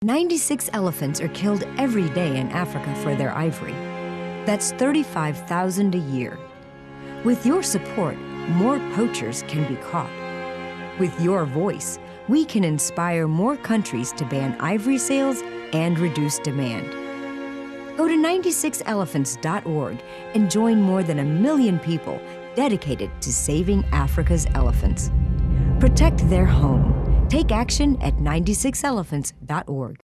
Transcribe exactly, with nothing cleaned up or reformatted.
ninety-six elephants are killed every day in Africa for their ivory. That's thirty-five thousand a year. With your support, more poachers can be caught. With your voice, we can inspire more countries to ban ivory sales and reduce demand. Go to ninety-six elephants dot org and join more than a million people dedicated to saving Africa's elephants. Protect their home. Take action at ninety-six elephants dot org.